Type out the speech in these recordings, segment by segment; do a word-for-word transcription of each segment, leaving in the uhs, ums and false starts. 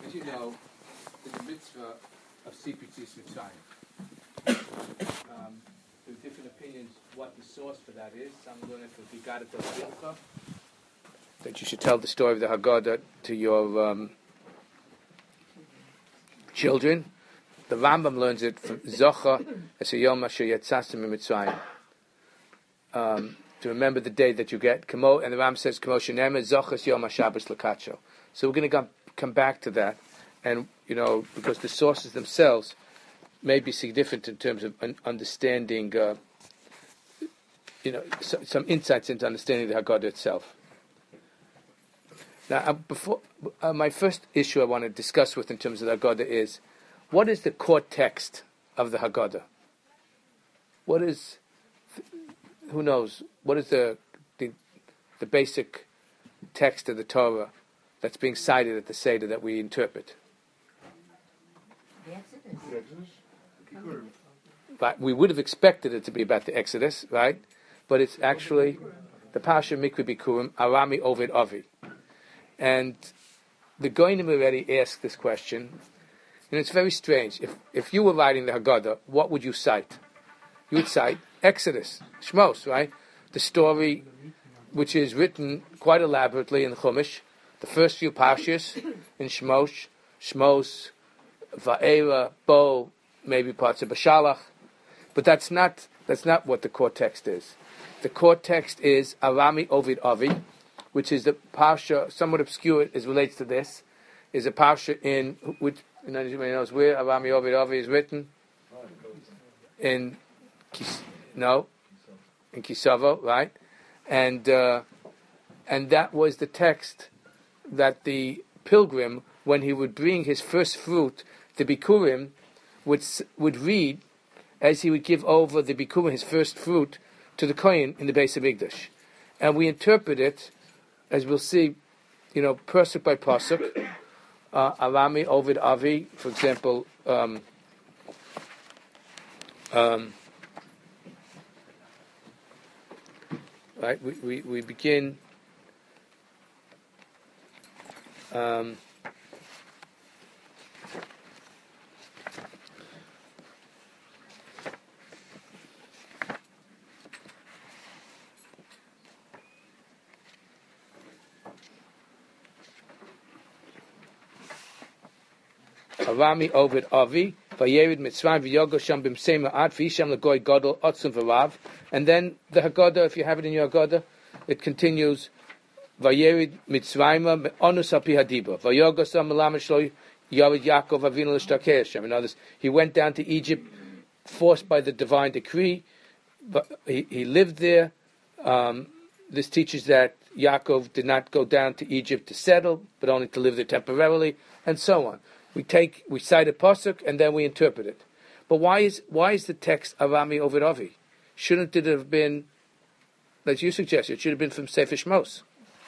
as you know, there's a mitzvah of Sipur Yetzias Mitzrayim. Um, there are different opinions what the source for that is. Some learn it from Haggadah Bilcha, that you should tell the story of the Haggadah to your um, children. The Rambam learns it from Zocha as a Yom Asher Yetzasim Mitzrayim. Um, to remember the day that you get Kamo, and the Ram says Kamo Shenemeh Zochas Yom HaShabbos Lakacho. So we're going to come back to that, and you know, because the sources themselves may be significant in terms of un- understanding, uh, you know, so, some insights into understanding the Haggadah itself. Now, uh, before uh, my first issue I want to discuss with in terms of the Haggadah is, what is the core text of the Haggadah? What is, who knows, what is the the, the basic text of the Torah that's being cited at the Seder that we interpret? The Exodus. But we would have expected it to be about the Exodus, right? But it's actually the Pasha Mikveh Bikurim, Arami Ovid Avi. And the Goinim already asked this question, and it's very strange. If if you were writing the Haggadah, what would you cite? You would cite Exodus, Shmos, right? The story which is written quite elaborately in Chumash, the first few Parshas in Shmos, Shmos, Va'era, Bo, maybe parts of Bashalach, but that's not that's not what the core text is. The core text is Arami Ovid Avi, which is the parsha, somewhat obscure as relates to this, is a parsha in which anybody knows where Arami Ovid Avi is written? In Kis, no, in Kisavo, right? And uh, and that was the text that the pilgrim, when he would bring his first fruit, the Bikurim, would would read as he would give over the Bikurim, his first fruit, to the Kohen in the Beis HaMikdash. And we interpret it, as we'll see, you know, pasuk by pasuk. Uh, Arami Ovid Avi, for example, um, um, right? We, we we begin. Um, Arami Ovid Avi, Vayerid Mitzrayim V'Yogo Sham B'Msei Ma'at V'Yisham L'Goy Gadol Otzum V'Rav, and then the Haggadah, if you have it in your Haggadah, it continues Vayerid Mitzrayim Onus Api Hadiba Vayogo Sham L'Lam Shlo Yared Yaakov Avinu L'Shtakei Hashem. In others, he went down to Egypt, forced by the divine decree, but he, he lived there. Um, this teaches that Yaakov did not go down to Egypt to settle, but only to live there temporarily, and so on. We take, we cite a pasuk, and then we interpret it. But why is why is the text Arami Ovid Avi? Shouldn't it have been, as you suggested, it should have been from Sefer Shmos?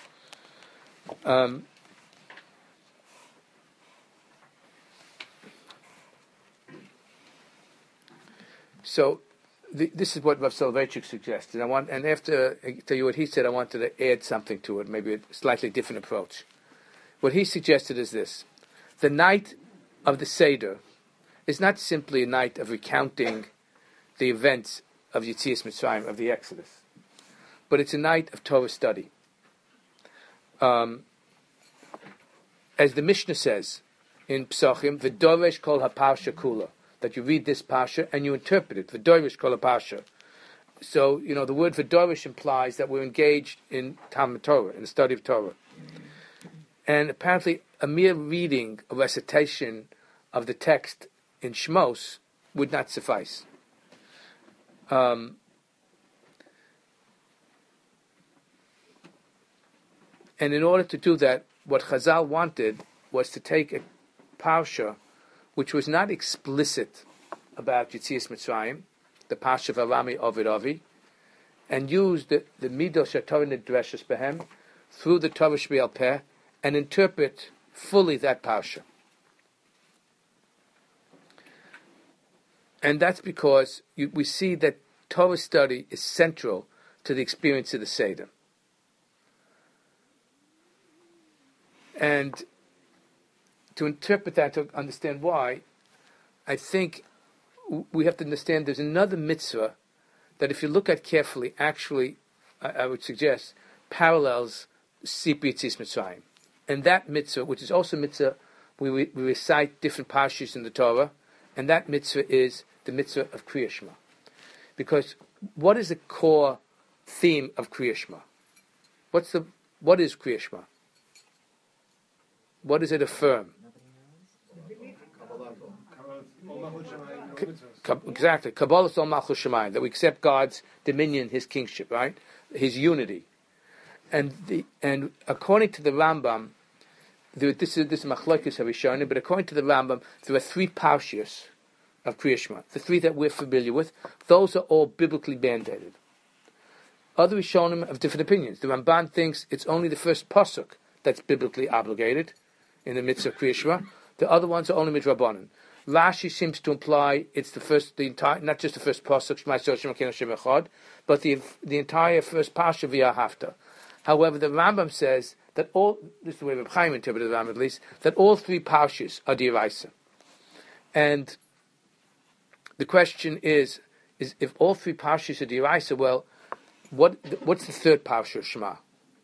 Um, so the, this is what Rav Soloveitchik suggested. I want, and after I tell you what he said, I wanted to add something to it, maybe a slightly different approach. What he suggested is this. The night of the Seder is not simply a night of recounting the events of Yetzias Mitzrayim, of the Exodus, but it's a night of Torah study. Um, as the Mishnah says in Psachim, V'doresh kol ha-parsha kula, that you read this parsha and you interpret it. V'doresh kol ha-parsha. So, you know, the word V'doresh implies that we're engaged in Talmud Torah, in the study of Torah. And apparently, a mere reading, a recitation of the text in Shmos would not suffice. Um, and in order to do that, what Chazal wanted was to take a parsha which was not explicit about Yetzias Mitzrayim, the parsha of Arami Ovid Avi, and use the, the Midah Shetorah Nidreshes Behem through the Torah Shmiel Peh, and interpret fully that parsha. And that's because you, we see that Torah study is central to the experience of the Seder. And to interpret that, to understand why, I think we have to understand there's another mitzvah that if you look at carefully, actually, I, I would suggest, parallels Sipri Yitzis Mitzrayim. And that mitzvah, which is also mitzvah, we, we, we recite different parshas in the Torah, and that mitzvah is the mitzvah of Kriya Shema. Because what is the core theme of Kriya Shema? What's the, what is Kriya Shema? What does it affirm? Exactly. Kabbalah Sol Malchus Shemayim, that we accept God's dominion, His kingship, right? His unity. And the and according to the Rambam, there, this is this is Machlokes Harishonim, but according to the Rambam, there are three parshias of Kriya Shema. The three that we're familiar with, those are all biblically mandated. Other Rishonim have different opinions. The Ramban thinks it's only the first pasuk that's biblically obligated in the mitzvah of Kriya Shema. The other ones are only midrabanan. Rashi seems to imply it's the first, the entire, not just the first pasuk, Shema Yisrael Shema Elokeinu Hashem Echad, but the the entire first parsha v'Ahavta. However, the Rambam says that all, this is the way Reb Chaim interpreted the Rambam at least, that all three parshas are d'oraisa. And the question is, is if all three parshas are d'oraisa, well, what what's the third parsha of Shema?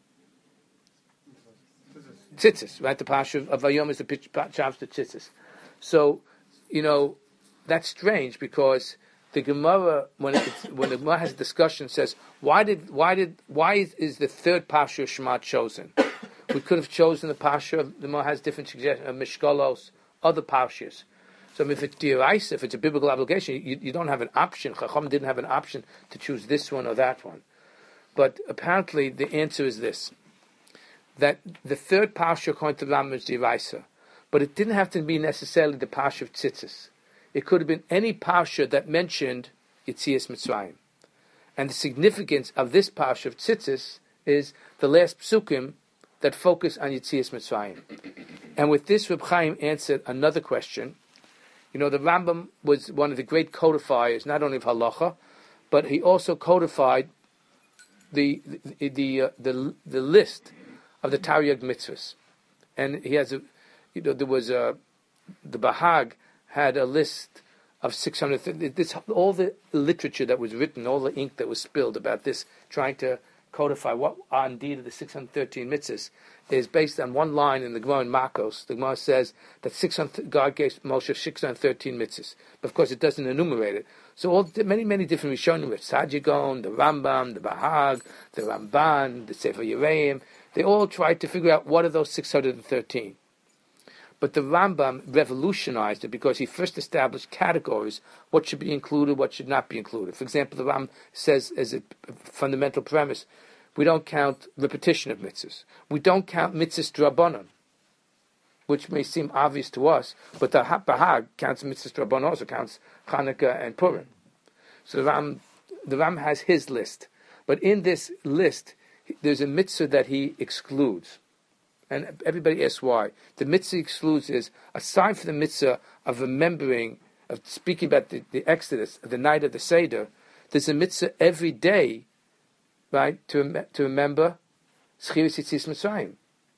Tzitzis, right? The parsha of Vayom is the chapter to Tzitzis. So, you know, that's strange because the Gemara, when it's, when the Gemara has a discussion, says, why did why did why is, is the third parsha of Shema chosen? We could have chosen the parsha of, the Gemara has different suggestions of Mishkalos, other parshas. So I mean, if it's d'oraisa, if it's a biblical obligation, you, you don't have an option. Chacham didn't have an option to choose this one or that one. But apparently the answer is this, that the third parsha according to the Rambam is d'oraisa. But it didn't have to be necessarily the parsha of Tzitzis. It could have been any parsha that mentioned Yetzias Mitzrayim. And the significance of this parsha of Tzitzis is the last psukim that focus on Yetzias Mitzrayim. And with this, Reb Chaim answered another question. You know, the Rambam was one of the great codifiers, not only of halacha, but he also codified the the the, uh, the, the list of the Taryag mitzvahs. And he has a You know, there was a, the Bahag had a list of six hundred, this, all the literature that was written, all the ink that was spilled about this, trying to codify what are indeed the six hundred thirteen mitzvahs, is based on one line in the Gemara in Makos. The Gemara says that six hundred, God gave Moshe six hundred thirteen mitzvahs. But of course it doesn't enumerate it. So all many, many different Rishonim, Sajigon, the Rambam, the Bahag, the Ramban, the Sefer Yereim, they all tried to figure out what are those six hundred thirteen. But the Rambam revolutionized it because he first established categories, what should be included, what should not be included. For example, the Rambam says as a fundamental premise, we don't count repetition of mitzvahs. We don't count mitzvahs d'Rabbanan, which may seem obvious to us, but the Bahag counts mitzvahs d'Rabbanan, also counts Chanukah and Purim. So the Rambam, the Rambam has his list. But in this list, there's a mitzvah that he excludes. And everybody asks why. The mitzvah excludes is, aside from the mitzvah of remembering, of speaking about the, the Exodus, the night of the Seder, there's a mitzvah every day, right, to, to remember Zchiras Yetzias Mitzrayim.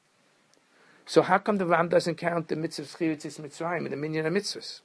So how come the Ram doesn't count the mitzvah of Zchiras Yetzias Mitzrayim in the minyan of mitzvahs?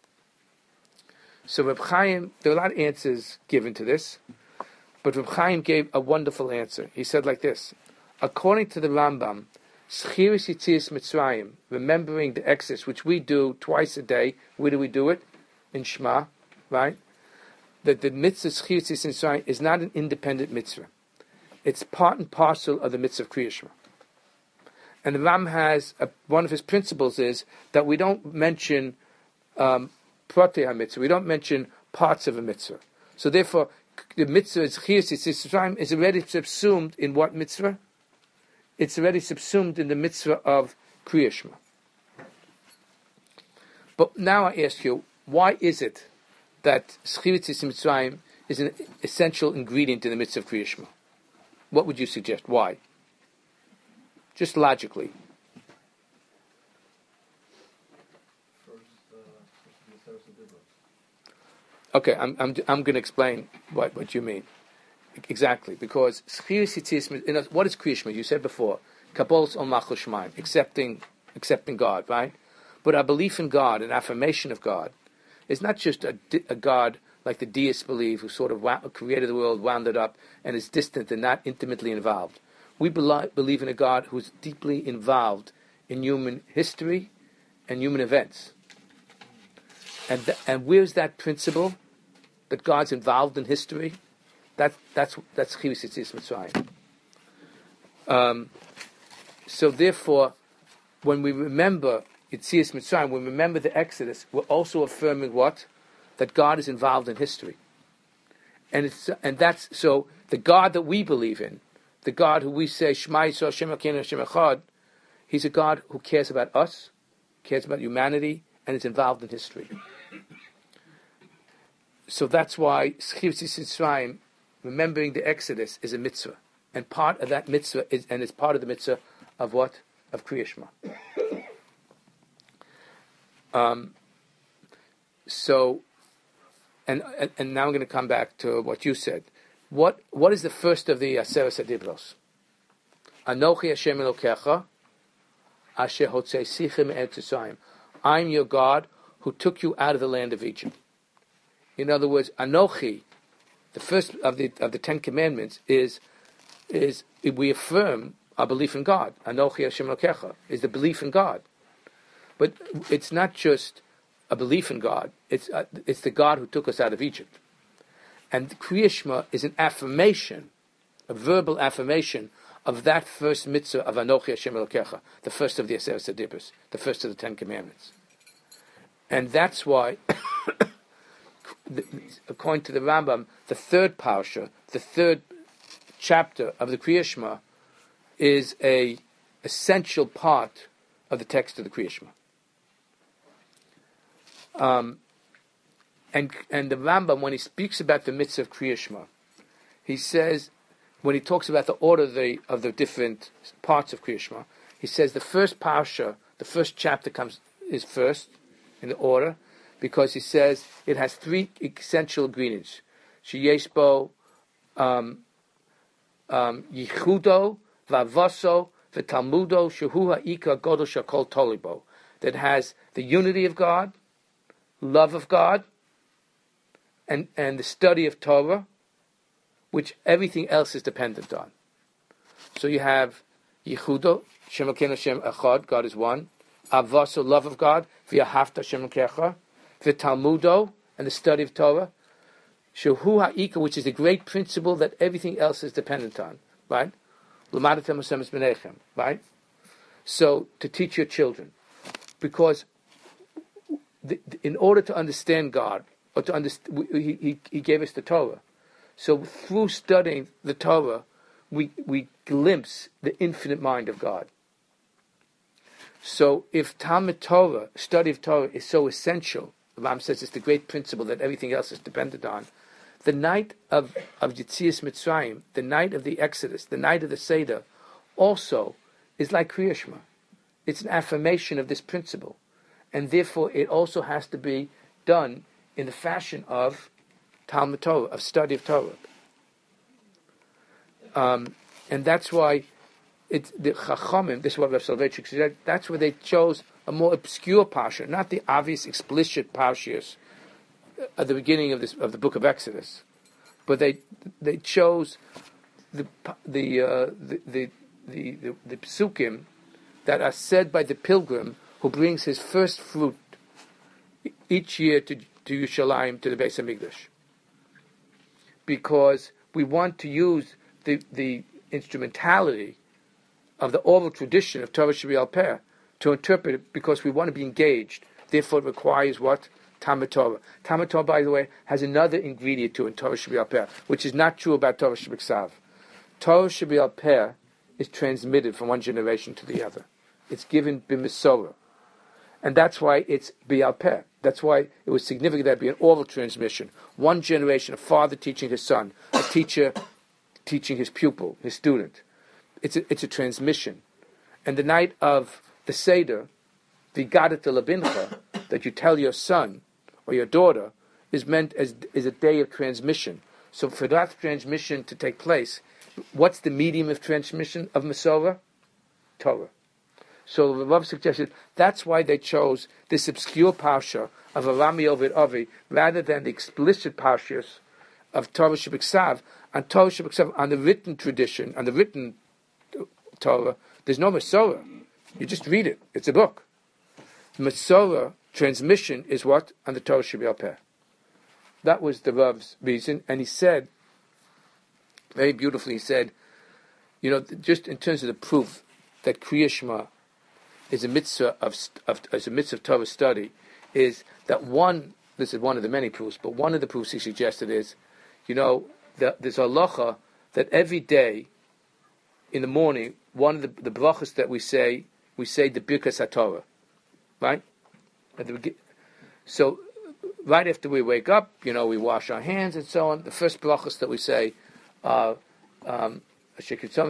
So Reb Chaim, there are a lot of answers given to this, but Reb Chaim gave a wonderful answer. He said like this, according to the Rambam, Zchiras Yetzias Mitzrayim, remembering the Exodus, which we do twice a day. Where do we do it? In Shema, right? That the mitzvah Zchiras Yetzias Mitzrayim is not an independent mitzvah. It's part and parcel of the mitzvah of Kriya Shema. And the Ram has, a, one of his principles is that we don't mention um, Pratei HaMitzvah, we don't mention parts of a mitzvah. So therefore, the mitzvah Zchiras Yetzias Mitzrayim is already subsumed in what mitzvah? It's already subsumed in the mitzvah of Kriya Shema. But now I ask you, why is it that Zchiras Yetzias Mitzrayim is an essential ingredient in the mitzvah of Kriya Shema? What would you suggest? Why? Just logically. Okay, I'm I'm I'm going to explain what, what you mean. Exactly, because Zchiras Yetzias, what is Kriya Shema? You said before, Kabbalas Ol Malchus Shemayim, accepting accepting God, right? But our belief in God, an affirmation of God, is not just a, a God like the deists believe, who sort of wound, created the world, wound it up, and is distant and not intimately involved. We be- believe in a God who's deeply involved in human history and human events. And th- and where's that principle that God's involved in history? That that's that's Chiyuvas Yetzias Mitzrayim. Um, so therefore, when we remember Yetzias Mitzrayim, when we remember the Exodus, we're also affirming what? That God is involved in history. And it's and that's so the God that we believe in, the God who we say Shema Yisrael Shem Elokeinu Hashem Echad, he's a God who cares about us, cares about humanity, and is involved in history. So that's why Chiyuvas Yetzias Mitzrayim, remembering the Exodus, is a mitzvah. And part of that mitzvah is, and it's part of the mitzvah of what? Of Kriya Shema. Um, so, and, and and now I'm going to come back to what you said. What what is the first of the Aseres HaDibros? Anochi Hashem Elokecha, Asher Hotzeisicha Me'eretz Mitzrayim. I'm your God who took you out of the land of Egypt. In other words, Anochi, the first of the of the Ten Commandments, is is we affirm our belief in God. Anochi Hashem Elokecha is the belief in God, but it's not just a belief in God. It's uh, it's the God who took us out of Egypt, and Kriya Shema is an affirmation, a verbal affirmation of that first mitzvah of Anochi Hashem Elokecha, the first of the Aseres HaDibros, the first of the Ten Commandments, and that's why. According to the Rambam, the third parsha, the third chapter of the Kriya Shema, is a essential part of the text of the Kriya Shema. Um, and and the Rambam, when he speaks about the mitzvah of Kriya Shema, he says, when he talks about the order of the, of the different parts of Kriya Shema, he says the first parsha, the first chapter comes is first in the order, because he says it has three essential ingredients: sheyesh bo um, um, yichudo, vavoso, v'talmudo, shehu ha'ika godol shakol tolibo. That has the unity of God, love of God, and and the study of Torah, which everything else is dependent on. So you have yichudo, Shem Elokeinu Hashem Echad, God is one. Avoso, love of God, v'yahavta Shem Elokecha. The Talmudo and the study of Torah, Shehu Ha'ika, which is the great principle that everything else is dependent on, right? L'madatem Hashem es b'neichem, right? So to teach your children, because the, in order to understand God, or to understand, he, he he gave us the Torah. So through studying the Torah, we we glimpse the infinite mind of God. So if Talmud Torah, study of Torah, is so essential, the Ram says it's the great principle that everything else is dependent on. The night of, of Yetzias Mitzrayim, the night of the Exodus, the night of the Seder, also is like Kriya Shema. It's an affirmation of this principle. And therefore it also has to be done in the fashion of Talmud Torah, of study of Torah. Um, and that's why it's the Chachamim, this is what Rav Soloveitchik said, that's where they chose a more obscure parsha, not the obvious, explicit parshas at the beginning of this of the book of Exodus, but they they chose the the uh, the, the the the the psukim that are said by the pilgrim who brings his first fruit each year to to Yerushalayim, to the Beis Hamikdash, because we want to use the the instrumentality of the oral tradition of Torah Sheb'al Peh to interpret it, because we want to be engaged. Therefore, it requires what? Talmud Torah. Talmud Torah, by the way, has another ingredient to it in Torah Sheb'al Peh, which is not true about Torah Sheb'Ksav. Torah Sheb'al Peh is transmitted from one generation to the other. It's given b'mesorah. And that's why it's B'al Peh. That's why it was significant that it be an oral transmission. One generation, a father teaching his son, a teacher teaching his pupil, his student. It's a, it's a transmission. And the night of the Seder, the Gadat Labincha, that you tell your son or your daughter, is meant as is a day of transmission. So for that transmission to take place, what's the medium of transmission of Masorah? Torah. So the Rav suggested that's why they chose this obscure parsha of Arami Ovid Avi rather than the explicit parshas of Torah Shebiksav. And Torah Shebiksav, on the written tradition, on the written Torah, there's no Masorah. You just read it. It's a book. Masorah, transmission, is what? On the Torah Shebial Peh. That was the Rav's reason. And he said, very beautifully, he said, you know, just in terms of the proof that Kriya Shema is a mitzvah of, of as a mitzvah of Torah study, is that one, this is one of the many proofs, but one of the proofs he suggested is, you know, the, there's a halacha that every day in the morning, one of the, the brachas that we say, we say the Birkas HaTorah, right? At the, so, right after we wake up, you know, we wash our hands and so on. The first brachas that we say are, um, and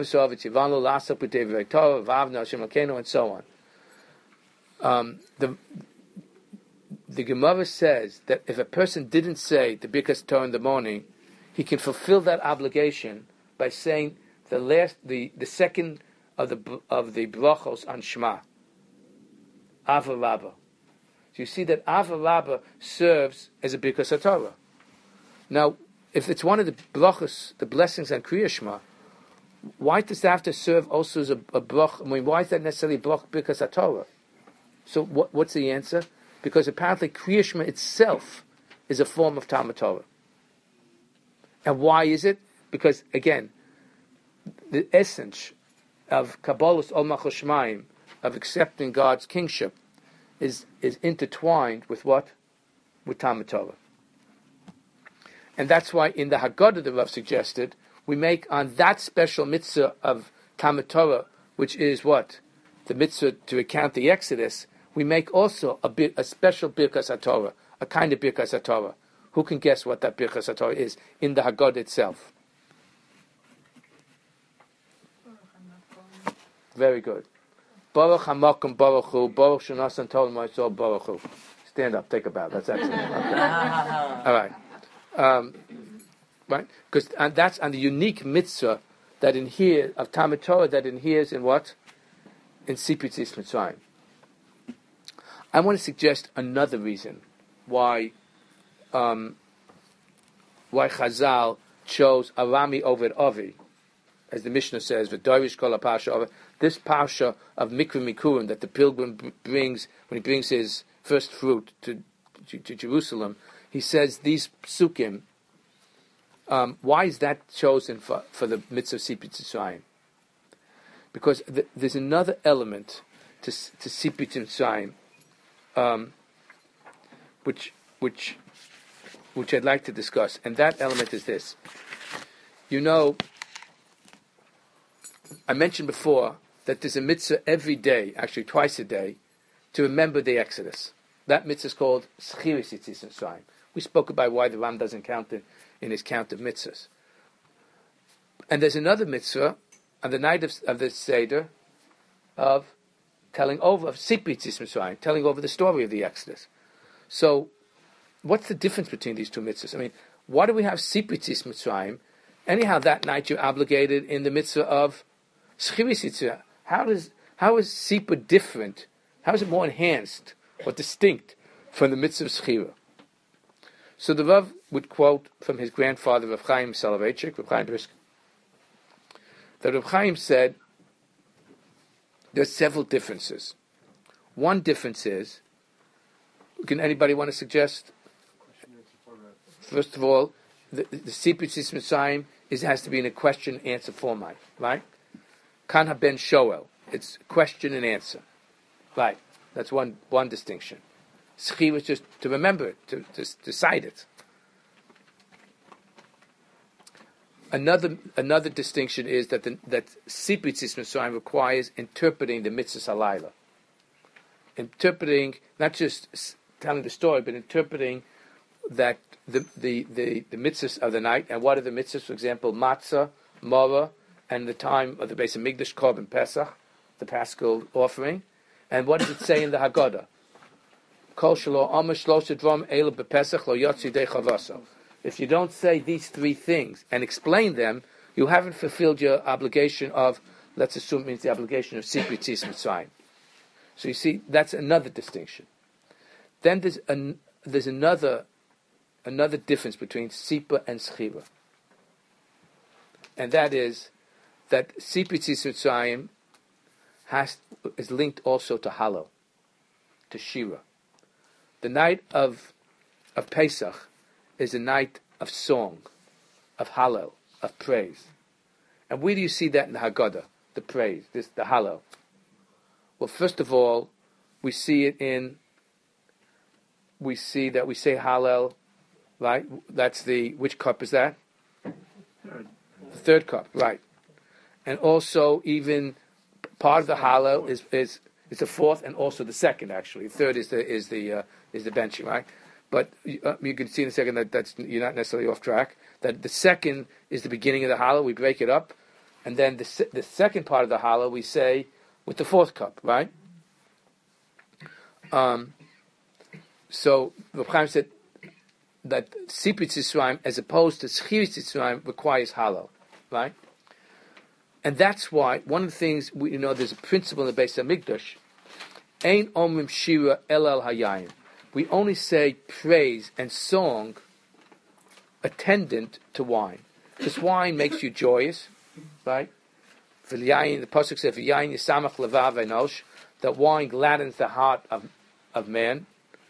so on. Um, the the Gemara says that if a person didn't say the Birkas Torah in the morning, he can fulfill that obligation by saying the last, the, the second of the of the brachos on Shema, Ava Rabba. So you see that Ava Rabba serves as a Birkas Torah. Now, if it's one of the brachos, the blessings on Kriya Shema, why does that have to serve also as a, a brach? I mean, why is that necessarily brach Birkas Torah? So what, what's the answer? Because apparently Kriya Shema itself is a form of Talmud Torah. And why is it? Because, again, the essence of Kabbalah's Olmach Shemaim, of accepting God's kingship, is, is intertwined with what? With Talmud Torah. And that's why in the Haggadah the Rav suggested, we make on that special mitzvah of Talmud Torah, which is what? The mitzvah to recount the Exodus, we make also a, a special Birkas HaTorah, a kind of Birkas HaTorah. Who can guess what that Birkas HaTorah is in the Haggadah itself? Very good. Baruch HaMakom Baruch Hu, Baruch Shanasan Torah Moisol Baruch Hu. Stand up, take a bow. That's excellent. Okay. All right. Um, right? Because and that's on the unique mitzvah that inheres, of Talmud Torah, that inheres in what? In Sipit Tzis Mitzrayim. I want to suggest another reason why um, why Chazal chose Arami over Avi, as the Mishnah says, V'dorish kol ha'parsha over. This parsha of Mikra Mikurim that the pilgrim brings when he brings his first fruit to, to, to Jerusalem, he says these psukim. Um, why is that chosen for, for the mitzvah of Sipit Mitzrayim? Because the, there's another element to to Sipit Mitzrayim, um, which which which I'd like to discuss, and that element is this. You know, I mentioned before that there's a mitzvah every day, actually twice a day, to remember the Exodus. That mitzvah is called Schiris Yitzis Mitzrayim. We spoke about why the Ram doesn't count it in his count of mitzvahs. And there's another mitzvah on the night of, of the Seder of telling over, of Sipit Tzis Mitzrayim, telling over the story of the Exodus. So, what's the difference between these two mitzvahs? I mean, why do we have Sipit Tzis Mitzrayim? Anyhow, that night you're obligated in the mitzvah of Schiris Yitzis. How does how is Sipah different? How is it more enhanced or distinct from the mitzvah of Schira? So the Rav would quote from his grandfather, Rav Chaim Soloveitchik, Rav Chaim Brisker, that Rav Chaim said there are several differences. One difference is, can anybody want to suggest? First of all, the, the Sipit Tzis Mitzrayim is has to be in a question-answer format, right? Kan haben shoel, it's question and answer, right? That's one one distinction. Schir is just to remember it, to, to, to cite it. Another another distinction is that the, that Sipit Tzis Mitzrayim requires interpreting the mitzvahs halayla, interpreting not just telling the story, but interpreting that the the, the, the mitzvahs of the night. And what are the mitzvahs? For example, matzah, mara, and the time of the Beis Hamikdash Korban Pesach, the Paschal offering. And what does it say in the Haggadah? If you don't say these three things and explain them, you haven't fulfilled your obligation of, let's assume it means the obligation of Sipit Tzis Mitzrayim. So you see, that's another distinction. Then there's an, there's another another difference between Sipa and Schira. And that is that Sipa Tzis Mitzrayim has is linked also to Hallel, to Shira. The night of of Pesach is a night of song, of Hallel, of praise. And where do you see that in the Haggadah, the praise, this the Hallel? Well, first of all, we see it in, we see that we say Hallel, right? That's the, which cup is that? Third. The third cup, right. And also even part of the Hallel is is is the fourth and also the second, actually. The third is the is the uh, is the benching, right? But uh, you can see in a second that that's, you're not necessarily off track. That the second is the beginning of the Hallel. We break it up, and then the se- the second part of the Hallel we say with the fourth cup, right? Um. So Reb Chaim said that Siprit Yisrael, as opposed to Schiris Yisrael, requires Hallel, right? And that's why one of the things we you know there's a principle in the Beis Hamikdash. Ein omrim shira el al hayayim. We only say praise and song attendant to wine. Because wine makes you joyous, right? V'yayin, the pasuk says, "V'yayin yisamach levav enosh," that wine gladdens the heart of of man.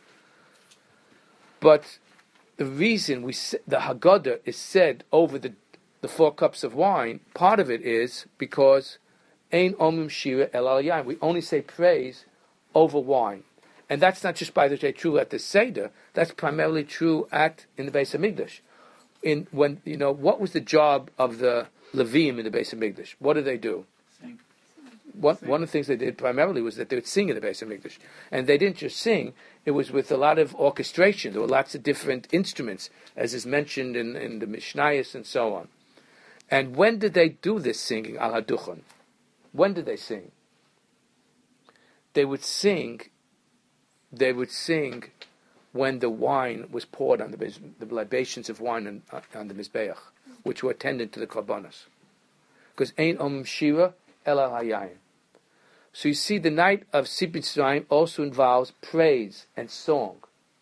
But the reason we the Haggadah is said over the the four cups of wine, part of it is because Ein omim shira el al yayin. We only say praise over wine. And that's not just, by the way, true at the Seder. That's primarily true at in the Beis Hamikdash. In when you know what was the job of the Levim in the Beis Hamikdash? What did they do? Sing. One Sing. one of the things they did primarily was that they would sing in the Beis Hamikdash, and they didn't just sing. It was with a lot of orchestration. There were lots of different instruments, as is mentioned in, in the Mishnayos and so on. And when did they do this singing al haduchon? When did they sing? They would sing. They would sing when the wine was poured on the the libations of wine on, on the mizbeach, which were attendant to the korbanos. Because ein om shira el al hayayim. So you see, the night of Siprit Yisrael also involves praise and song,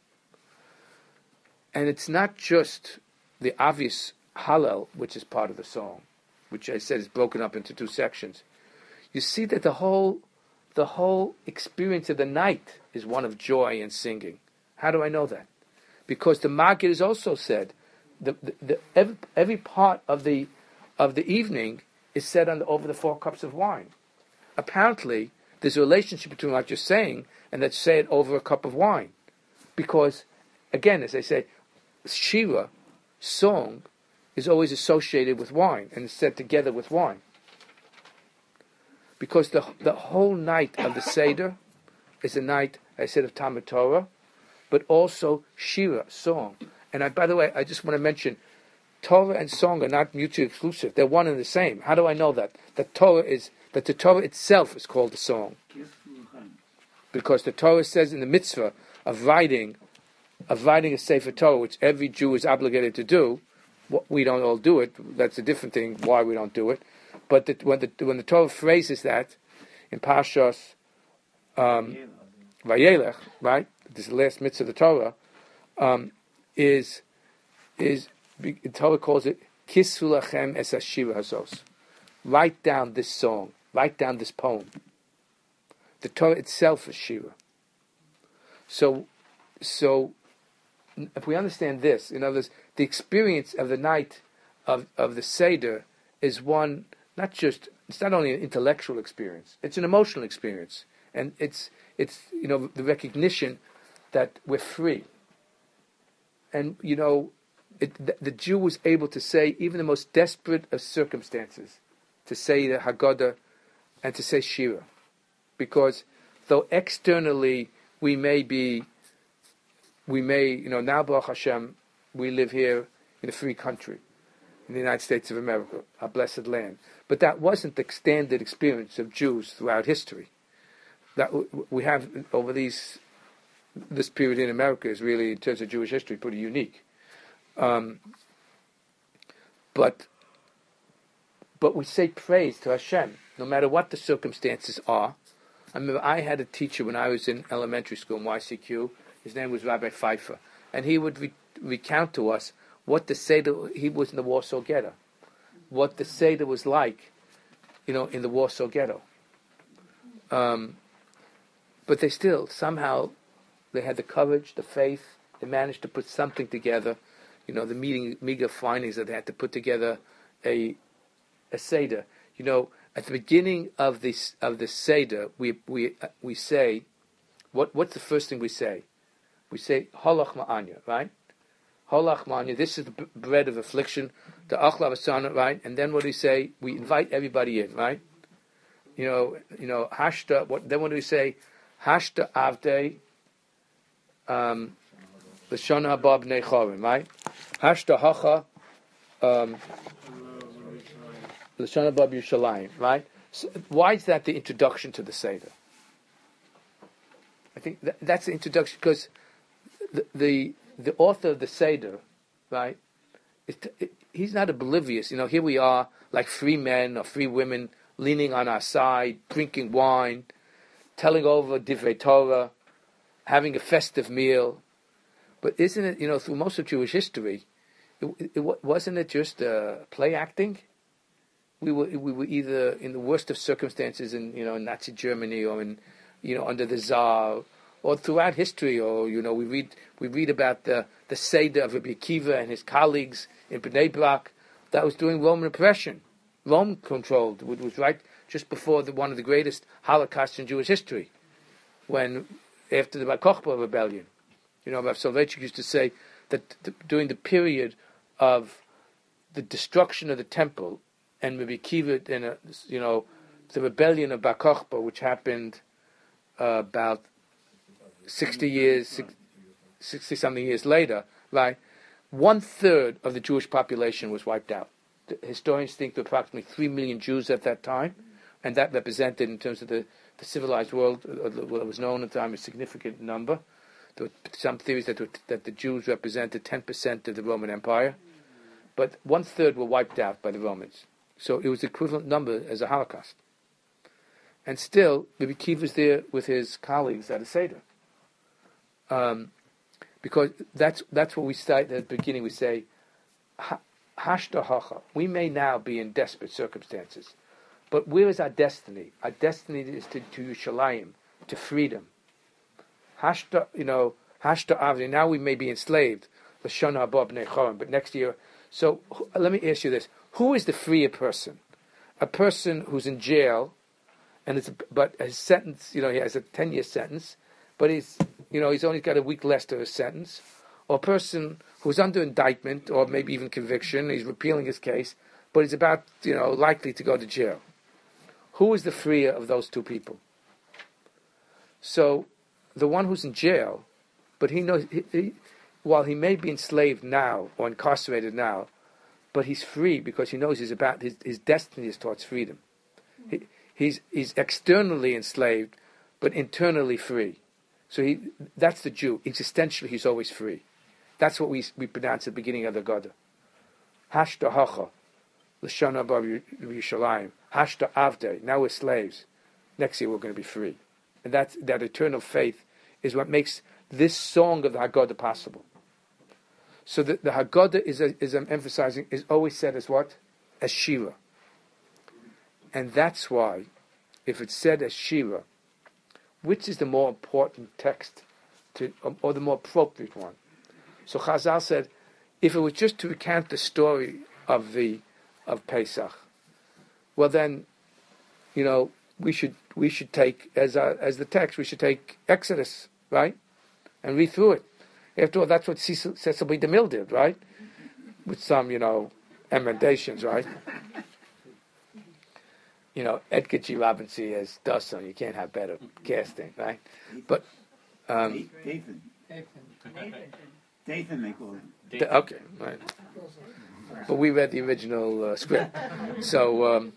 and it's not just the obvious Hallel, which is part of the song, which I said is broken up into two sections. You see that the whole the whole experience of the night is one of joy and singing. How do I know that? Because the Maggid has also said the, the, the every, every part of the of the evening is said on the, over the four cups of wine. Apparently, there's a relationship between what you're saying and that say it over a cup of wine, because again, as I say, shira, song, is always associated with wine and is said together with wine. Because the the whole night of the Seder is a night, I said, of Talmud Torah, but also Shira, song. And I, by the way, I just want to mention, Torah and song are not mutually exclusive. They're one and the same. How do I know that? That Torah is that the Torah itself is called a song, because the Torah says in the mitzvah of writing, of writing a Sefer Torah, which every Jew is obligated to do. We don't all do it. That's a different thing. Why we don't do it. But the, when the when the Torah phrases that in Parshas um, Vayelech, right? This is the last mitzvah of the Torah. Um, is is the Torah calls it Kisu lachem es hashira hazos. Write down this song. Write down this poem. The Torah itself is shira. So, so if we understand this, in other words, the experience of the night of of the Seder is one. Not just, it's not only an intellectual experience, it's an emotional experience. And it's, it's you know, the recognition that we're free. And, you know, it, the, the Jew was able to say, even the most desperate of circumstances, to say the Haggadah and to say Shira. Because though externally we may be, we may, you know, now Baruch Hashem, we live here in a free country, in the United States of America, our blessed land. But that wasn't the standard experience of Jews throughout history. That we have over these this period in America is really, in terms of Jewish history, pretty unique. Um, but but we say praise to Hashem, no matter what the circumstances are, I remember I had a teacher when I was in elementary school in Y C Q. His name was Rabbi Pfeiffer, and he would re- recount to us what the Seder, he was in the Warsaw Ghetto, what the Seder was like, you know, in the Warsaw Ghetto. Um, but they still, somehow, they had the courage, the faith, they managed to put something together, you know, the meeting, meager findings that they had to put together a a Seder. You know, at the beginning of this of the Seder, we we uh, we say, what what's the first thing we say? We say Halach Ma'anya, right? Halach Ma'anya. This is the b- bread of affliction, the Achla Vasana, right? And then what do we say? We invite everybody in, right? You know, you know, Hashta. What then? What do we say? Hashta Avdei, um, L'shana Haba Bnei Chorim, right? Hashta Hacha. Um, L'shana Haba B'Yushalayim, right? So why is that the introduction to the Seder? I think that, that's the introduction because the, the the author of the Seder, right? It, it, he's not oblivious. You know, here we are, like free men or free women, leaning on our side, drinking wine, telling over Divrei Torah, having a festive meal. But isn't it? You know, through most of Jewish history, it, it, wasn't it just uh, play acting? We were we were either in the worst of circumstances in you know in Nazi Germany or in you know under the Tsar, or throughout history, or you know we read we read about the the Seder of Rabbi Akiva and his colleagues in Bnei Brak that was during Roman oppression, Rome controlled. It was right just before the, one of the greatest Holocausts in Jewish history, when after the Bar Kokhba rebellion, you know Rav Soloveitchik used to say that the, during the period of the destruction of the temple. And Rabbi Akiva, in a, you know, the rebellion of Bar Kokhba, which happened uh, about sixty years, sixty something years later, right? One third of the Jewish population was wiped out. The historians think there were approximately three million Jews at that time, and that represented, in terms of the, the civilized world, uh, what was known at the time, a significant number. There were some theories that were, that the Jews represented ten percent of the Roman Empire, but one third were wiped out by the Romans. So it was the equivalent number as a Holocaust. And still, Rabbi Akiva was there with his colleagues at a Seder. Um, because that's that's what we say at the beginning. We say, Hashta Hacha. We may now be in desperate circumstances. But where is our destiny? Our destiny is to, to Yerushalayim, to freedom. Hashta, you know, Hashta Avdi. Now we may be enslaved. L'shana haba bnei chorim. But next year. So let me ask you this. Who is the freer person? A person who's in jail, and it's but his sentence, you know, he has a ten-year sentence, but he's, you know, he's only got a week left of his sentence, or a person who's under indictment or maybe even conviction. He's repealing his case, but he's about, you know, likely to go to jail. Who is the freer of those two people? So, the one who's in jail, but he knows, he, he, while he may be enslaved now or incarcerated now, but he's free because he knows he's about his, his destiny is towards freedom. He, he's he's externally enslaved, but internally free. So he that's the Jew. Existentially, he's always free. That's what we we pronounce at the beginning of the Gada. Hashta hacha, l'shana haba b'Yushalayim. Hashta avdei. Now we're slaves. Next year we're going to be free, and that's that eternal faith is what makes this song of the Haggadah possible. So the, the Haggadah is, a, is I'm emphasizing, is always said as what? As Shira. And that's why, if it's said as Shira, which is the more important text, to, or, or the more appropriate one? So Chazal said, if it was just to recount the story of the of Pesach, well then, you know, we should we should take as a, as the text, we should take Exodus, right, and read through it. After all, that's what Cecil, Cecil B. DeMille did, right? With some, you know, emendations, right? You know, Edgar G. Robinson as Dawson. You can't have better casting, right? But um, Dathan. Dathan, they call it. The, okay, right. But we read the original uh, script, so um,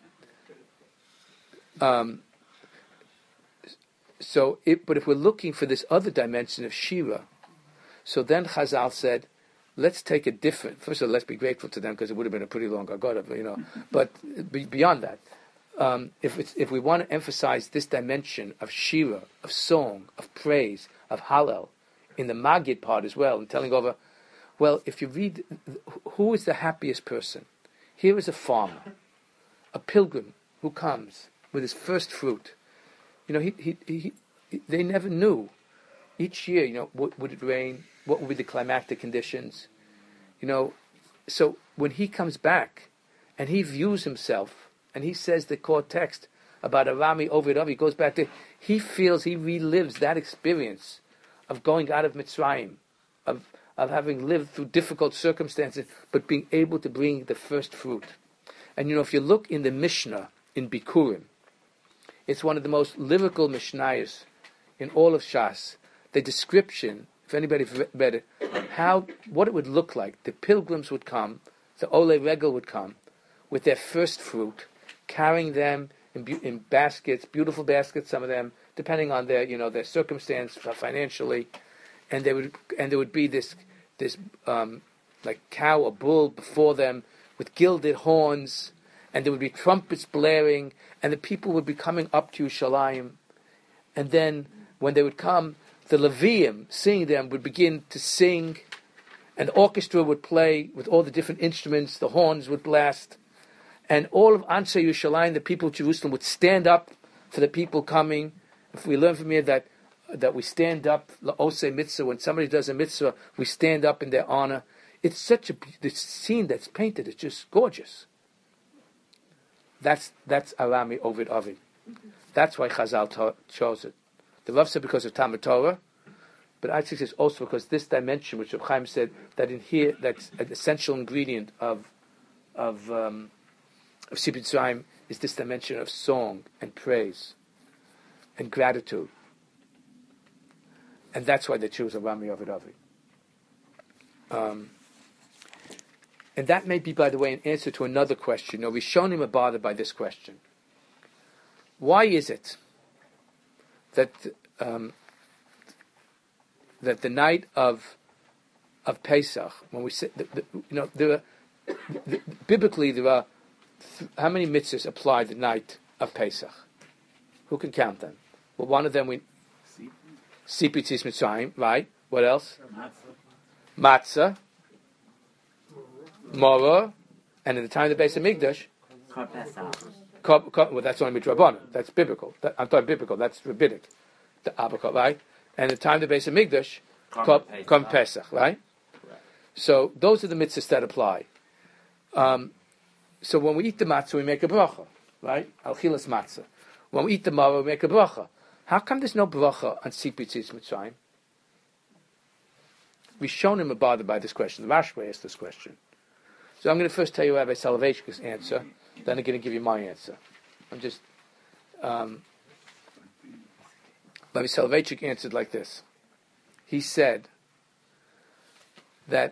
um, so. It, but if we're looking for this other dimension of Shira. So then Chazal said, let's take a different, first of all, let's be grateful to them because it would have been a pretty long Haggadah, you know. But beyond that, um, if it's, if we want to emphasize this dimension of shira, of song, of praise, of hallel, in the Magid part as well, and telling over, well, if you read, who is the happiest person? Here is a farmer, a pilgrim who comes with his first fruit. You know, he, he, he, he they never knew. Each year, you know, what, would it rain? What would be the climatic conditions? You know, so when he comes back and he views himself and he says the core text about Arami Ovid, he goes back to, he feels he relives that experience of going out of Mitzrayim, of of having lived through difficult circumstances, but being able to bring the first fruit. And you know, if you look in the Mishnah in Bikurim, it's one of the most lyrical Mishnayos in all of Shas. The description, if anybody's read it, how what it would look like. The pilgrims would come, the Ole Regel would come, with their first fruit, carrying them in, bu- in baskets, beautiful baskets, some of them, depending on their, you know, their circumstance financially, and they would, and there would be this, this um, like cow or bull before them with gilded horns, and there would be trumpets blaring, and the people would be coming up to Yerushalayim, and then when they would come, the Leviim, seeing them, would begin to sing, and the orchestra would play with all the different instruments, the horns would blast, and all of Anshe Yerushalayim, the people of Jerusalem, would stand up for the people coming. If we learn from here that that we stand up, la'osei mitzvah, when somebody does a mitzvah, we stand up in their honor. It's such a the scene that's painted. It's just gorgeous. That's that's Arami Ovid Avi. That's why Chazal to, chose it. The Rav said because of Talmud Torah, but I think it's also because this dimension, which Reb Chaim said, that in here, that's an essential ingredient of of um, of Sipit Tzrayim, is this dimension of song and praise and gratitude. And that's why they choose Arami Ovid Avi. Um, and that may be, by the way, an answer to another question. You know, Rishonim are bothered by this question. Why is it that um, that the night of of Pesach, when we say, the, the, you know, there are, the, biblically there are th- how many mitzvahs apply the night of Pesach? Who can count them? Well, one of them we Sipit Tzis Mitzrayim, right? What else? Matzah, Morah, and in the time of the Beis Hamikdash, Kol Pesach. Well, that's only midrabanan. That's biblical. That, I'm talking biblical. That's rabbinic. The Abakot, right? And the time of the Beis Hamikdash, Kol Pesach, right? So those are the mitzvahs that apply. Um, so when we eat the matzah, we make a bracha, right? Al-Chilas matzah. When we eat the maror, we make a bracha. How come there's no bracha on Sipit Tzis Mitzrayim? Rishonim are bothered by this question. The Rashba asked this question. So I'm going to first tell you Rabbi Soloveitchik's answer, then I'm going to give you my answer. I'm just... Um, Rabbi Soloveitchik answered like this. He said that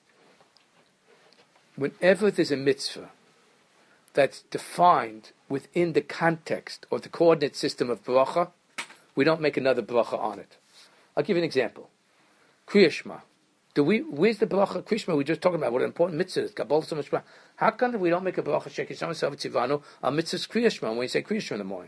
whenever there's a mitzvah that's defined within the context or the coordinate system of bracha, we don't make another bracha on it. I'll give you an example. Kriya Shema. Do we? Where's the bracha? Kriya Shema, we're just talking about what an important mitzvah is. Kabbalah so much. How come we don't make a bracha Shekisham Savitzivanu on mitzvah's Kriya Shema when you say Kriya Shema in the morning?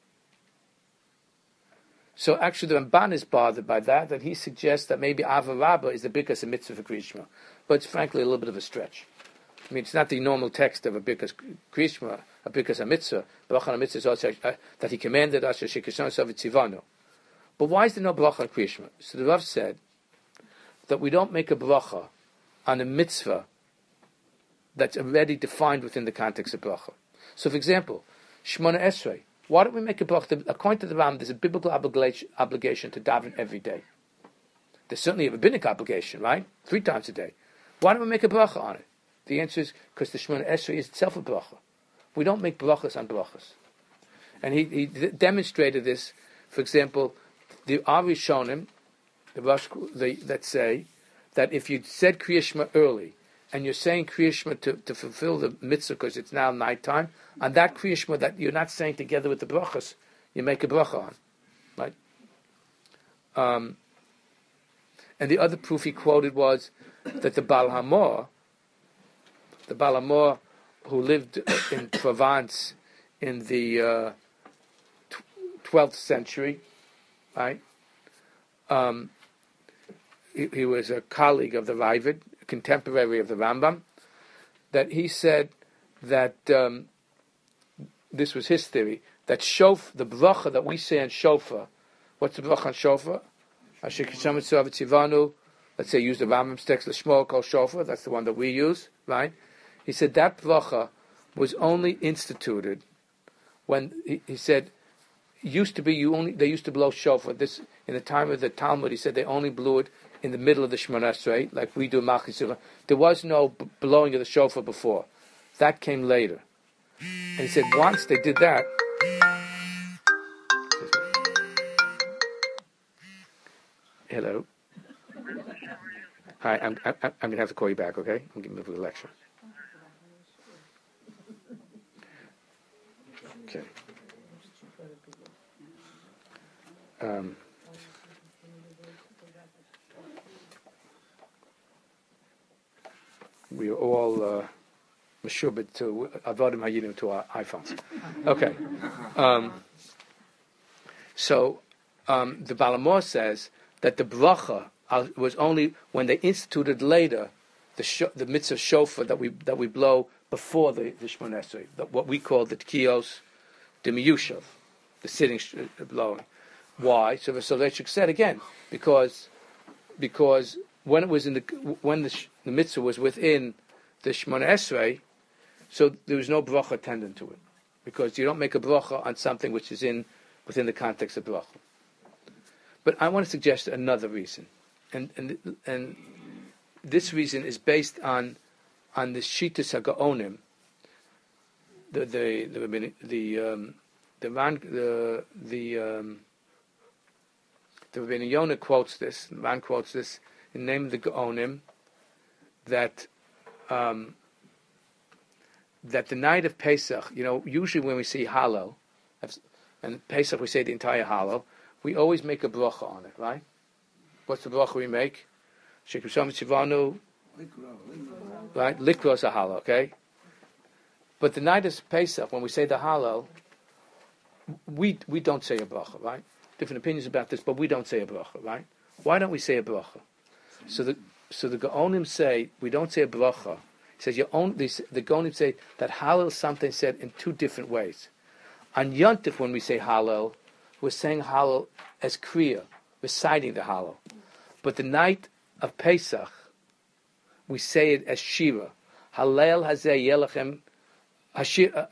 So actually, the Ramban is bothered by that. That he suggests that maybe Ava Rabbah is the biggest mitzvah for Kriya Shema, but it's frankly a little bit of a stretch. I mean, it's not the normal text of a Birkas Kriya Shema, a Birkas HaMitzvah. Bracha on HaMitzvah is also uh, that he commanded us, Shekishon Savitzivanu. But why is there no bracha on Kriya Shema? So the Rav said that we don't make a bracha on a mitzvah that's already defined within the context of bracha. So, for example, Shemona Esrei. Why don't we make a bracha? According to the Ram, there's a biblical obligation, obligation to daven every day. There's certainly a rabbinic obligation, right? Three times a day. Why don't we make a bracha on it? The answer is because the Shemona Esrei is itself a bracha. We don't make brachas on brachas. And he, he d- demonstrated this. For example, the Arishonim, the Rosh, the, that say that if you said Kriya Shema early and you're saying Kriya Shema to, to fulfill the mitzvah because it's now nighttime, on that Kriya Shema that you're not saying together with the brachas, you make a bracha on, right? Um, and the other proof he quoted was that the Baal Hamor, the Baal Hamor who lived in Provence in the uh, twelfth century, right? Um, he, he was a colleague of the Ravid, a contemporary of the Rambam, that he said that um, this was his theory, that shof, the bracha that we say on shofar, what's the bracha on shofar? Let's say use the Rambam's text, the Shmuel Kol Shofar, that's the one that we use, right? He said that bracha was only instituted when, he, he said, used to be, you only they used to blow shofar. This, in the time of the Talmud, he said they only blew it in the middle of the Shemona Esrei, like we do Machis. There was no b- blowing of the shofar before. That came later. And he said once they did that, hello. Hi, I'm, I'm, I'm going to have to call you back, okay? I'm giving you a lecture. Okay. Um, we are all uh, meshubed to avodim hayidim to our iPhones. Okay. Um, so um, the Balamor says that the bracha was only when they instituted later the sh- the mitzvah shofar that we that we blow before the, the Shemona Esrei, what we call the Tkiyos Demiyushav, the sitting sh- blowing. Why? So the Soloveitchik said again, because because when it was in the when the, sh- the mitzvah was within the Shemona Esrei, so there was no bracha attendant to it, because you don't make a bracha on something which is in within the context of bracha. But I want to suggest another reason, and and and this reason is based on on the Shitas HaGaonim, the the the the um, the Ran, the the um, the Rabbeinu Yonah quotes this. Ran quotes this in the name of the Gaonim, that um, that the night of Pesach, you know, usually when we say Hallel, and Pesach we say the entire Hallel, we always make a bracha on it, right? What's the bracha we make? Shekusam Tzivanu, right? Likros a Hallel, okay? But the night of Pesach, when we say the Hallel, we we don't say a bracha, right? Different opinions about this, but we don't say a bracha, right? Why don't we say a bracha? So the so the Gaonim say we don't say a bracha. He says you only the Gaonim say that Hallel is something said in two different ways. On Yontif, when we say Hallel, we're saying Hallel as Kriya, reciting the Hallel. But the night of Pesach, we say it as Shira. Hallel hazeh yelachem, Hashir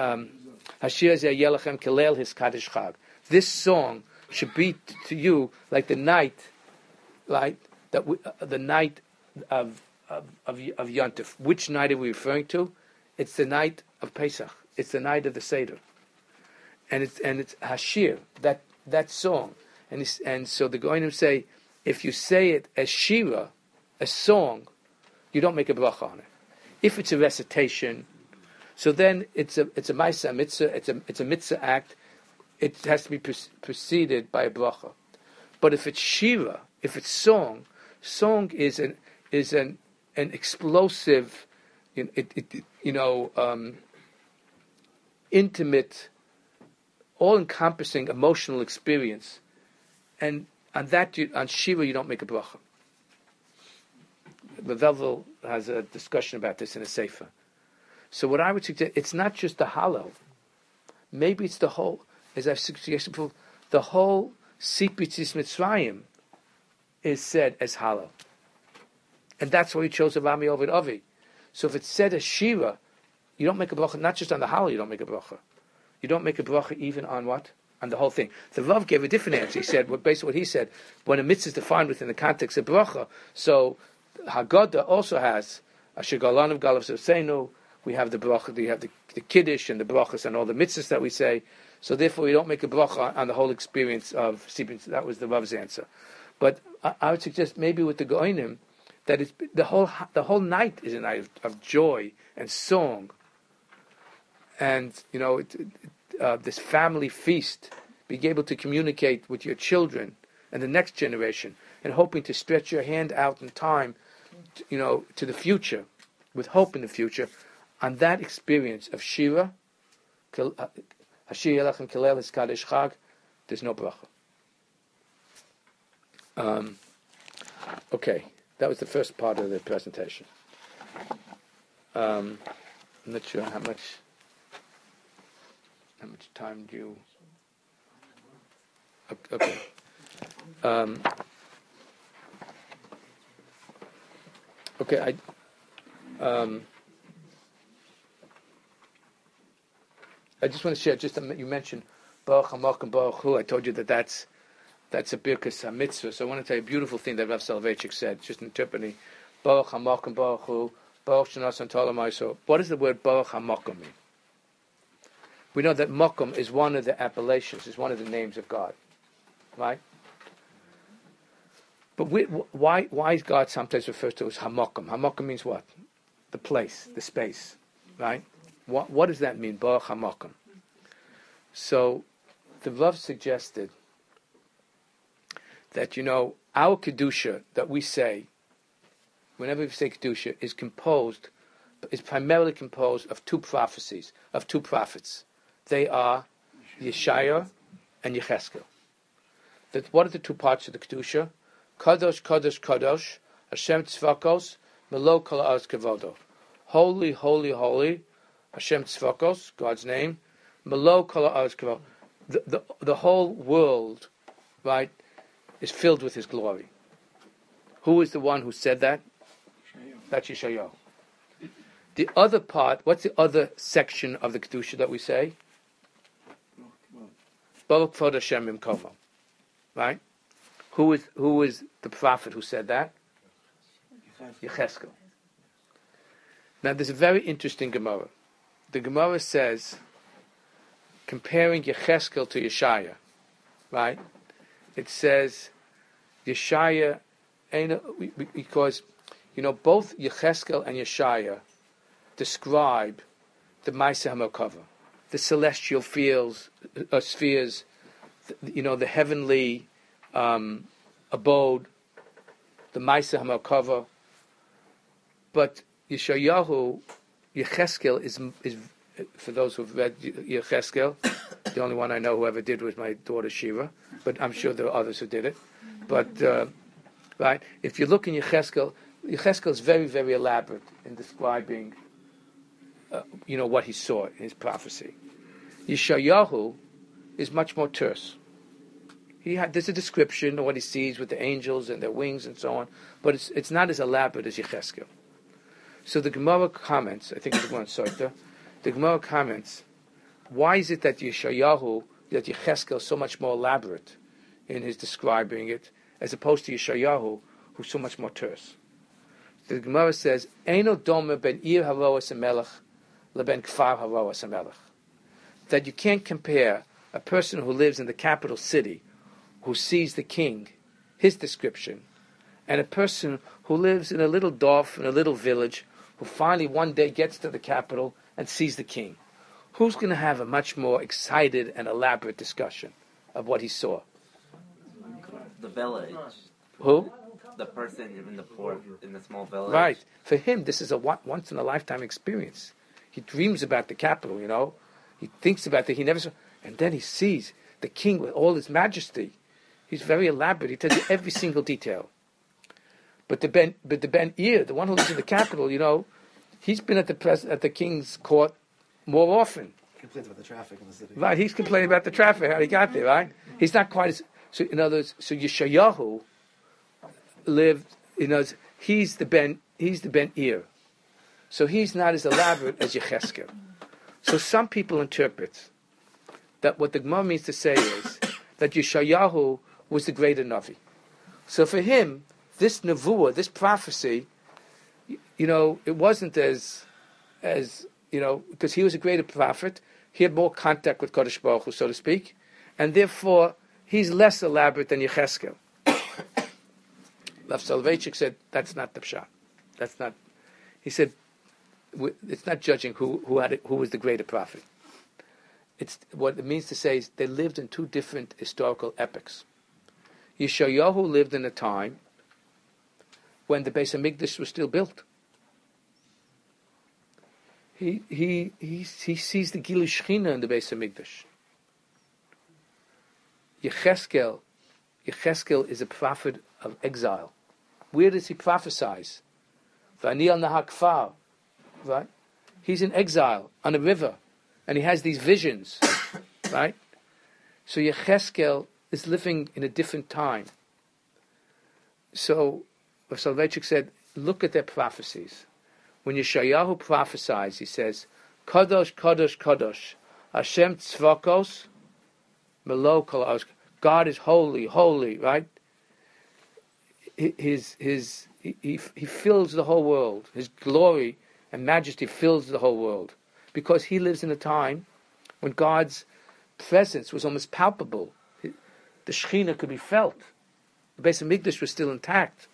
hazeh yelachem kelel his Kaddish Chag. This song should be to you like the night, like that we, uh, the night of of of, of Yontif. Which night are we referring to? It's the night of Pesach. It's the night of the Seder. And it's and it's Hashir, that that song, and it's, and so the Goinim say, if you say it as Shira, a song, you don't make a bracha on it. If it's a recitation, so then it's a it's a ma'aseh mitzvah, it's a it's a mitzvah act. It has to be pre- preceded by a bracha. But if it's Shira, if it's song, song is an is an an explosive, it, it, it you know, um, intimate, all-encompassing emotional experience, and on that, you, on Shiva, you don't make a bracha. The Velvel has a discussion about this in a sefer. So what I would suggest, it's not just the Hallel. Maybe it's the whole, as I've suggested before, the whole Sipitzis Mitzrayim is said as Hallel. And that's why he chose Avami Ovid Avi. So if it's said as Shiva, you don't make a bracha, not just on the Hallel, you don't make a bracha. You don't make a bracha even on what? On the whole thing. The Rav gave a different answer. He said, well, based on what he said, when a mitzvah is defined within the context of bracha, so Haggadah also has Asher Galanav Galav Seinu. We have the bracha, we have the, the kiddush and the brachas and all the mitzvahs that we say. So therefore, we don't make a bracha on the whole experience of sleeping. That was the Rav's answer. But I, I would suggest maybe with the Goinim that it's, the whole the whole night is a night of, of joy and song. And, you know, it, it, uh, this family feast, being able to communicate with your children and the next generation, and hoping to stretch your hand out in time, to, you know, to the future, with hope in the future, on that experience of Shira, Hashir Yelachem Kilel Hiskadesh Chag, there's no bracha. Um, okay, that was the first part of the presentation. Um, I'm not sure how much how much time do you... Okay. Um, okay, I... Um, I just want to share, just you mentioned Baruch HaMakom Baruch Hu. I told you that that's, that's a Birkas HaMitzvah. So I want to tell you a beautiful thing that Rav Soloveitchik said, just interpreting Baruch HaMakom Baruch Hu, Baruch Shanasan Tolamai. So what does the word Baruch HaMakom mean? We know that Makom is one of the appellations, is one of the names of God. Right? But we, why, why is God sometimes referred to as HaMakom? HaMakom means what? The place, the space. Right? What, what does that mean, Baruch HaMakom? So, the Rav suggested that, you know, our Kedusha that we say, whenever we say Kedusha, is composed, is primarily composed of two prophecies, of two prophets. They are Yeshaya and Yecheskel. That, what are the two parts of the Kedusha? Kadosh, Kadosh, Kadosh, Hashem Tzvakos, Melo Kol Haaretz Kevodo. Holy, holy, holy, Hashem Tzvakos, God's name, Melo Kol Haaretz Kevodo. The, the, the whole world, right, is filled with His glory. Who is the one who said that? That's Yeshayahu. The other part, what's the other section of the Kedusha that we say? Baruch Kvod Hashem Mimkomo. Right? Who is who is the prophet who said that? Yecheskel. Now there's a very interesting Gemara. The Gemara says, comparing Yecheskel to Yeshaya, right? It says, Yeshaya, because, you know, both Yecheskel and Yeshaya describe the Maaseh HaMerkava, the celestial fields, uh, spheres, the, you know, the heavenly um, abode, the Maaseh HaMerkava. But Yeshayahu, Yecheskel is, is, for those who've read Yecheskel, the only one I know who ever did was my daughter Shiva, but I'm sure there are others who did it. But, uh, right, if you look in Yecheskel, Yecheskel is very, very elaborate in describing, uh, you know, what he saw in his prophecy. Yeshayahu is much more terse. He had, there's a description of what he sees with the angels and their wings and so on, but it's it's not as elaborate as Yecheskel. So the Gemara comments, I think it's the Gemara Sota, the Gemara comments, why is it that Yeshayahu, that Yecheskel is so much more elaborate in his describing it, as opposed to Yeshayahu, who's so much more terse? The Gemara says, Eino dome ben ir haroas hamelech leben kfar haroas hamelech. That you can't compare a person who lives in the capital city, who sees the king, his description, and a person who lives in a little dorf, in a little village, who finally one day gets to the capital and sees the king. Who's going to have a much more excited and elaborate discussion of what he saw? The village. Who? The person in the poor, in the small village. Right. For him, this is a once in a lifetime experience. He dreams about the capital, you know. He thinks about it. He never saw, and then he sees the king with all his majesty. He's very elaborate. He tells you every single detail. But the Ben, but the Ben Ir, the one who lives in the capital, you know, he's been at the pres- at the king's court more often. He complains about the traffic in the city. Right. He's complaining about the traffic. How he got there. Right. He's not quite as. So in other words, so Yeshayahu lived. You know, he's the Ben. He's the Ben Ir. So he's not as elaborate as Yecheskel. So some people interpret that what the Gemara means to say is that Yeshayahu was the greater Navi. So for him, this Nevuah, this prophecy, you know, it wasn't as, as you know, because he was a greater prophet, he had more contact with Kodesh Baruch Hu, so to speak, and therefore he's less elaborate than Yecheskel. Rav Soloveitchik said, that's not the pshat. That's not, he said, it's not judging who who had it, who was the greater prophet. It's what it means to say is they lived in two different historical epochs. Yeshayahu lived in a time when the Beis Hamikdash was still built. He he he he sees the Gilu Shechina in the Beis Hamikdash. Yecheskel, Yecheskel is a prophet of exile. Where does he prophesize? V'ani al Nahar Kfar, right? He's in exile on a river, and he has these visions, right? So Yecheskel is living in a different time. So Rav Soloveitchik said, look at their prophecies. When Yeshayahu prophesies, he says, Kadosh, Kadosh, Kadosh, Hashem Tzvakos, Melo Kol Haaretz. God is holy, holy, right? His, his, he, he fills the whole world. His glory and majesty fills the whole world. Because he lives in a time when God's presence was almost palpable. The Shekhinah could be felt. The Beis Hamikdash was still intact.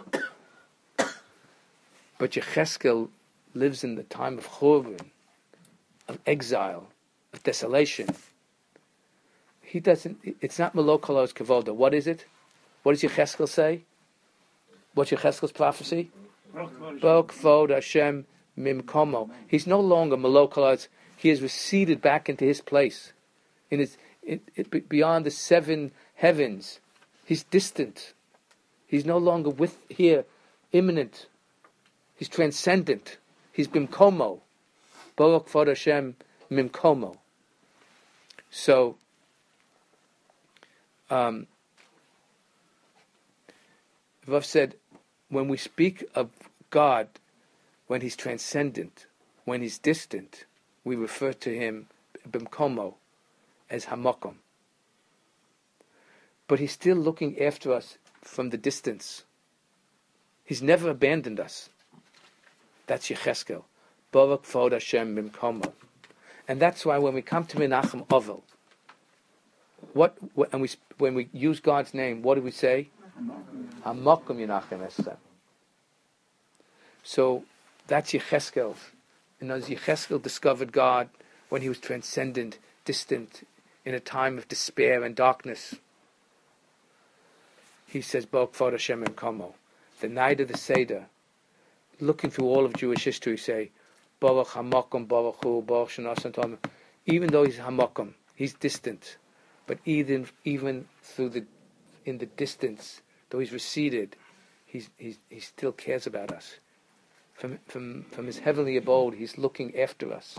But Yecheskel lives in the time of Churban, of exile, of desolation. He doesn't, it's not Melo Kol Haaretz Kavoda. What is it? What does Yecheskel say? What's Yecheskel's prophecy? Bo Kvod Hashem Mimkomo. He's no longer Melo Kol Haaretz. He has receded back into his place. In his, it, it, beyond the seven heavens. He's distant. He's no longer with here, imminent. He's transcendent. He's Bimkomo. Baruch Kvod Hashem Mimkomo. So, um, Rav said, when we speak of God, when he's transcendent, when he's distant, we refer to him Bimkomo as Hamakom. But he's still looking after us from the distance. He's never abandoned us. That's Yecheskel. Baruch Kvod Hashem Bimkomo. And that's why when we come to Menachem Ovel, what, what and we when we use God's name, what do we say? Hamakom Yenachem Estem. So that's Yecheskel. And as Yecheskel discovered God when he was transcendent, distant, in a time of despair and darkness, he says, Baruch Kvod Hashem Bimkomo. The night of the Seder, looking through all of Jewish history, say, Baruch Hamakom, Baruch Hu, Baruch Shanasan Tom. Even though he's Hamakom, he's distant, but even even through the in the distance, though he's receded, he's, he's he still cares about us. From from from his heavenly abode, he's looking after us.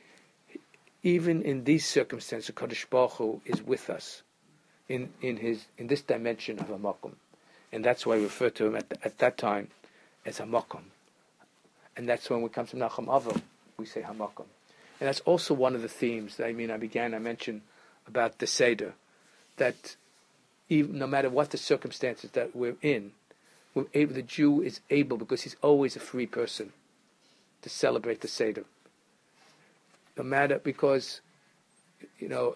Even in these circumstances, Kadosh Baruch Hu is with us in in his in this dimension of Hamakom, and that's why we refer to him at the, at that time as Hamakom. And that's when we come to Nachum Avil, we say Hamakom. And that's also one of the themes that I mean I began, I mentioned about the Seder, that even, no matter what the circumstances that we're in, we're able, the Jew is able, because he's always a free person, to celebrate the Seder. No matter, because, you know,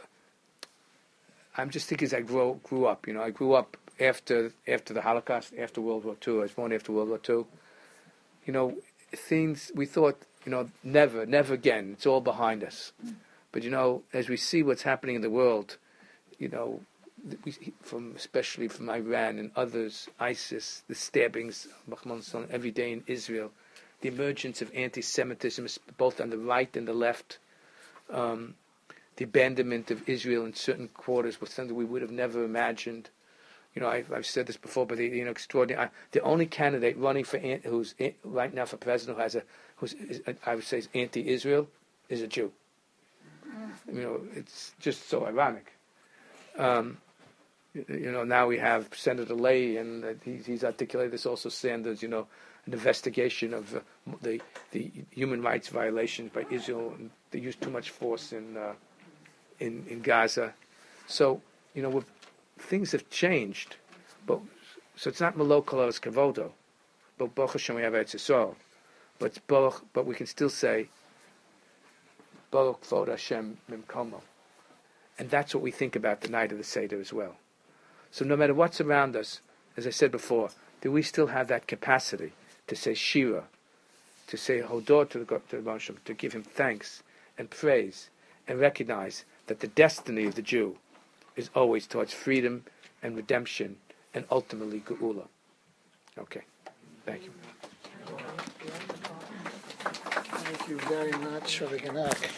I'm just thinking as I grow, grew up, you know, I grew up after after the Holocaust, after World War Two. I was born after World War Two. You know, things we thought, you know, never, never again. It's all behind us. But you know, as we see what's happening in the world, you know, we, from especially from Iran and others, ISIS, the stabbings every day in Israel, the emergence of anti-Semitism, both on the right and the left, um, the abandonment of Israel in certain quarters was something we would have never imagined. You know, I've, I've said this before, but the, you know, extraordinary. I, the only candidate running for who's right now for president who has a who's is, I would say is anti-Israel is a Jew. You know, it's just so ironic. Um, you know, now we have Senator Lay, and uh, he's, he's articulated this also. Sanders, you know, an investigation of uh, the the human rights violations by Israel, and they use too much force in uh, in in Gaza. So, you know, we're, things have changed, but so it's not Melo Kol Haaretz Kavodo, but Baruch Hashem we have Eretz Yisrael, but it's Baruch, but we can still say Baruch Kvod Hashem Mimkomo, and that's what we think about the night of the Seder as well. So no matter what's around us, as I said before, do we still have that capacity to say Shira, to say Hodor to the to the Moshe, to give him thanks and praise, and recognize that the destiny of the Jew is always towards freedom and redemption and ultimately Geula. Okay. Thank you. Thank you very much, Rabbi Ganak.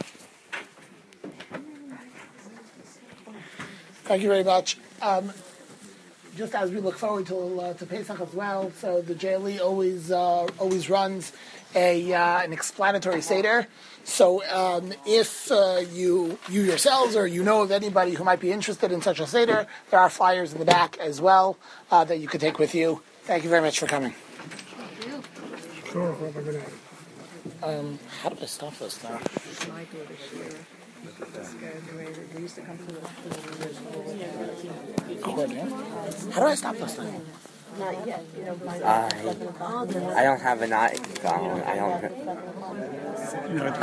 Thank you very much. Um, just as we look forward to uh, to Pesach as well, so the J L E always uh, always runs a uh, an explanatory seder. So um, if uh, you you yourselves or you know of anybody who might be interested in such a seder, there are flyers in the back as well uh, that you could take with you. Thank you very much for coming. Thank you. Sure, Rabbi Ganak. Um, how do I stop this now? My daughter, Shira, just graduated. We used to come to the Recording. How do I stop this thing? Not yet. You know, my I, I don't have an iPhone. I don't.